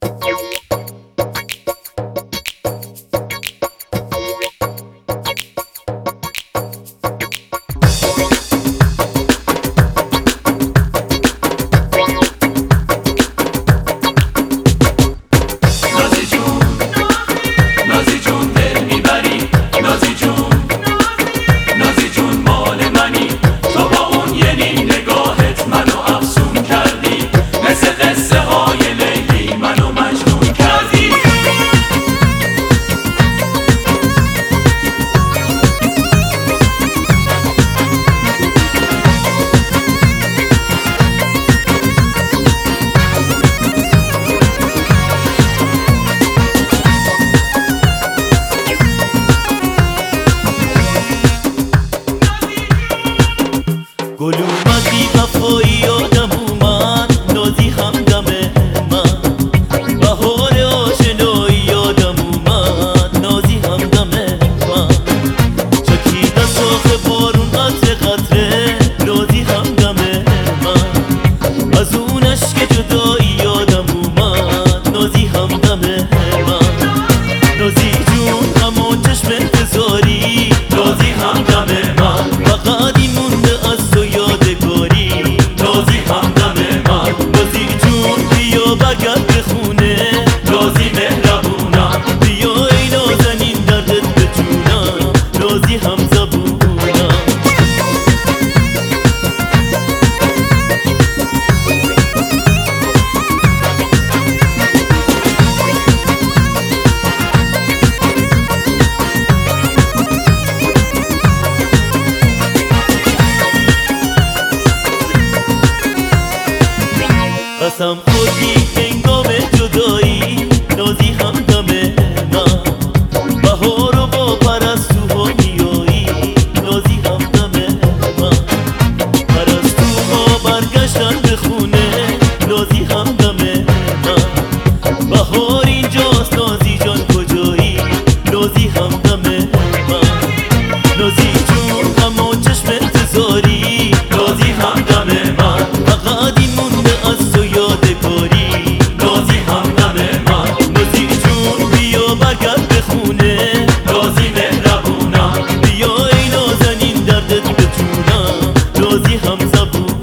گل اومدی وفایی یادم اومد نازی همدم من بهار آشنایی یادم اومد نازی همدم من چکید از شاخ بارون قطره قطره نازی همدم من از اون عشق جدایی یادم اومد نازی همدم من نازی جون همون چشم انتظاری نازی همدم من فقط این مونده از تو یادگاری نازی همدم من نازی جون بیا برگرد به خونه نازی مهربونم بیا ای نازنین دردت به جونم نازی همزبونم قسم خوردی هنگام جدایی نازی همدم من بهار و با پرستوها میایی نازی همدم من پرستوها برگشتن به خونه نازی همدم من بهار اینجاست نازی جان کجایی نازی همدم من نازی جون همون چشم انتظاری نازی همدم من فقط این مونده از تو یادگاری نازی همدم من نازی جون بیا برگرد به خونه نازی مهربونم بیا ای نازنین دردت به جونم نازی همزبونم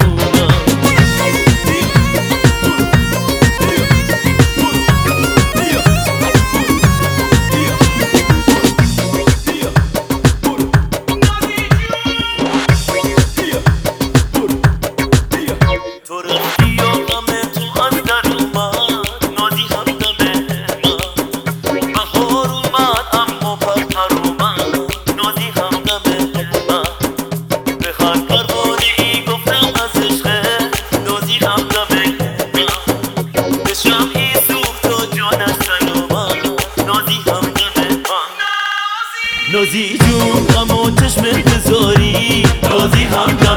تو رفتی و غم تو از در اومد نازی همدم من بهار اومد اما پرتر اومد نازی همدم من به هر پروانه ای گفتم از عشقه نازی همدم من به شمعی سوخت و جانش تن اومد نازی همدم من نازی جون همون چشم انتظاری نازی همدم